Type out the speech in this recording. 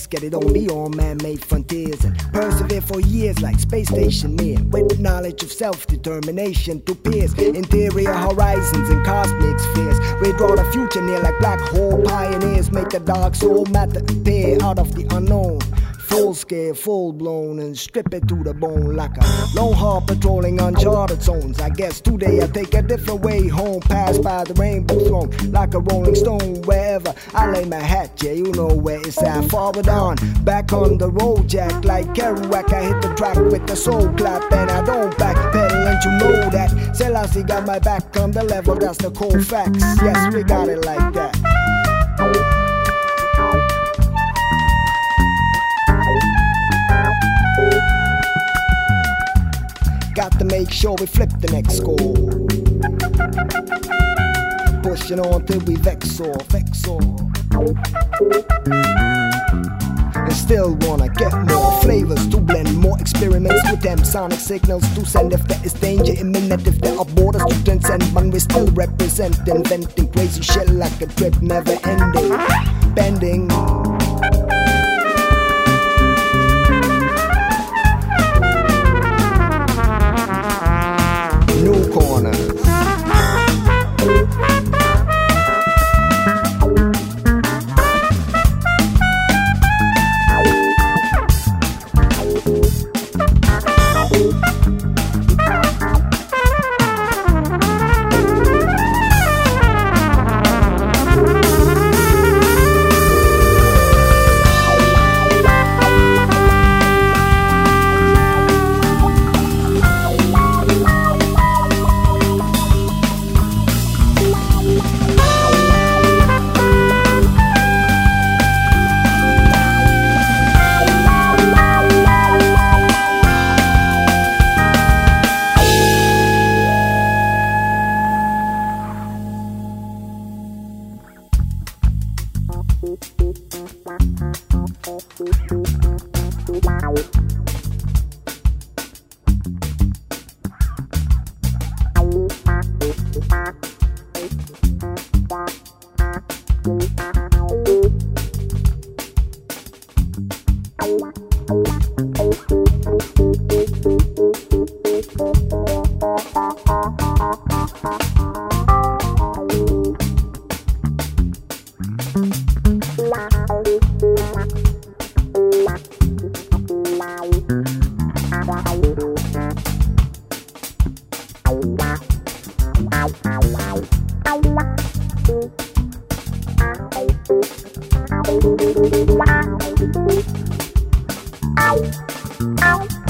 get it on beyond man-made frontiers and persevere for years like space station men with knowledge of self-determination to pierce interior horizons and cosmic spheres. We draw the future near like black hole pioneers, make the dark soul matter appear out of the unknown. Full scale, full blown, and strip it to the bone like a lone haul patrolling uncharted zones. I guess today I take a different way home, pass by the rainbow throne like a rolling stone. Wherever I lay my hat, yeah, you know where it's at. Forward on, back on the road, jack like Kerouac. I hit the track with the soul clap, and I don't backpedal, and you know that. Selassie got my back on the level, that's the cold facts. Yes, we got it like that. Got to make sure we flip the next score. Pushing on till we vex or. And still wanna get more flavors to blend more experiments with them sonic signals to send if there is danger imminent, if there are borders to transcend. Man, we still represent inventing crazy shit like a trip never ending, bending. New corners. Ow.